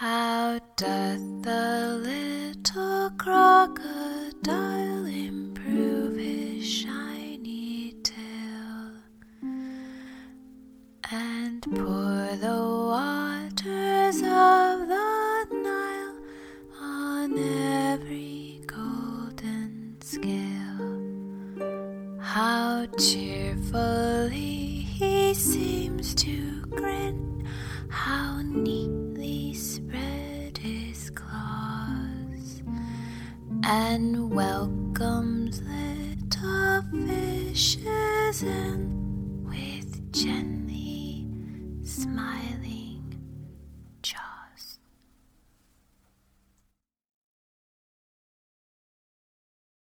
How doth the little crocodile improve his shiny tail, and pour the waters of the Nile on every golden scale? How cheerfully he seems to grin, how neatly spread his claws, and welcomes little fishes and